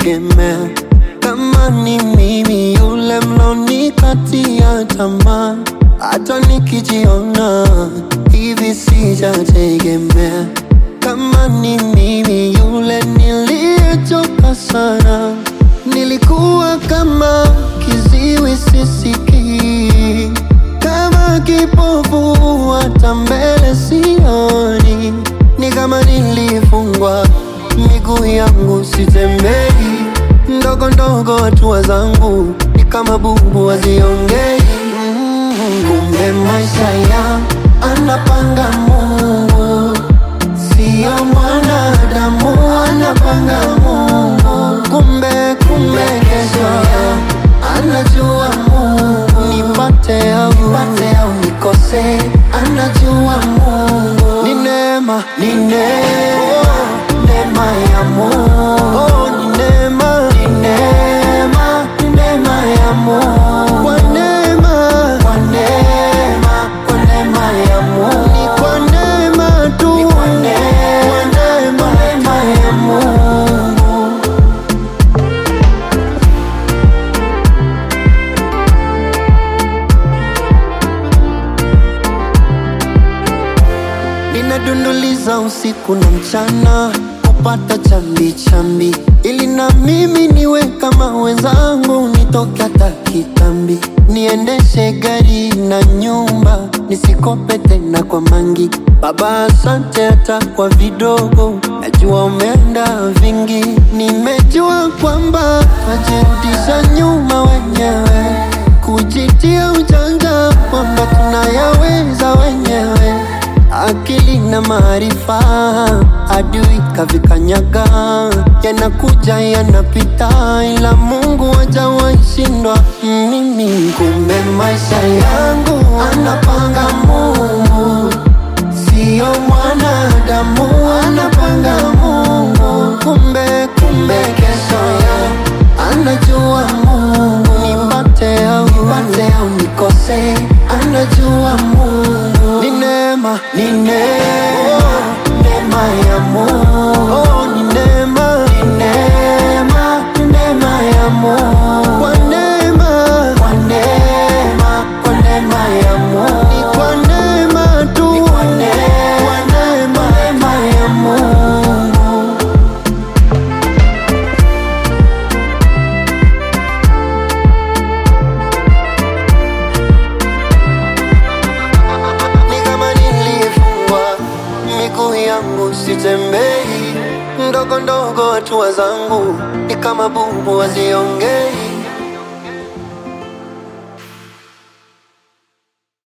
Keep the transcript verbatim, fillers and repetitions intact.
kutegemea. Kama ni mimi yule mlonikatia tamaa, hata nikijiona hivi sijategemea. Kama ni mimi yule niliyechoka sana, nilikuwa kama kiziwi sisikii, kama kipofu hata mbele sioni, ni kama nilifungwa miguu yangu sitembei. Ndogo ndogo hatua zangu ni kama bubu haziongei. mm, Kumbe maisha ya anapanga Mungu, sio mwanadamu anapanga Mungu. Kumbe kumbe kesho ya anajua Mungu, nipate au nipate au nikose, anajua Mungu. Ni neema, ni neema, neema ya Mungu. Oh, ni neema, ni neema, ni neema ya Mungu. Kwa neema, kwa neema, kwa neema ya Mungu. Ni kwa neema tu, ni kwa neema, kwa neema, neema ya Mungu. Ninadunduliza usiku na mchana kupata chambi chambi, ili na mimi niwe kama wenzangu, nitoke hata kitambi, niendeshe gari na nyumba, nisikope tena kwa mangi. Baba asante hata kwa vidogo, najua umeenda vingi. Nimejua kwamba najirudisha nyuma wenyewe, kujitia ujanja kwamba tunayaweza wenyewe. Akili na maarifa adui kavikanyaga, yanakuja yanapita, ila Mungu hajawahi shindwa mimi. Kumbe maisha yangu anapanga Mungu, sio mwanadamu anapanga Mungu. Kumbe kumbe kesho ya anajua Mungu, nipate au nipate au nikose, anajua Mungu. Ni neema, ni neema, neema ya Mungu. Oh, ni neema, ni neema, ni neema ya Mungu. Kwa neema, kwa neema, kwa neema ya Mungu. Ni kwa neema tu, ni kwa neema, kwa neema, neema ya Mungu. Miguu yangu sitembei, ndogo ndogo hatua zangu ni kama bubu haziongei.